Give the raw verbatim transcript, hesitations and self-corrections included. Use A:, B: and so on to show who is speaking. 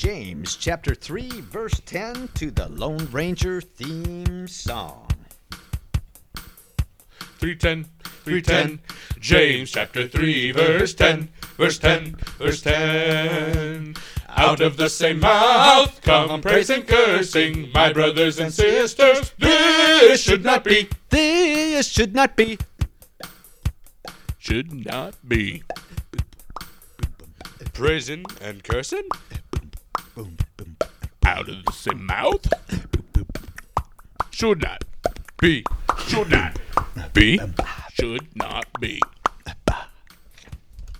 A: James chapter three, verse ten to the Lone Ranger theme song.
B: three ten, three ten, James chapter three, verse ten, verse ten, verse ten. Out of the same mouth come praise and cursing, my brothers and sisters, this should not be,
A: This should not be.
B: should not be. Praising and cursing out of the same mouth should not be, should not be, should not be.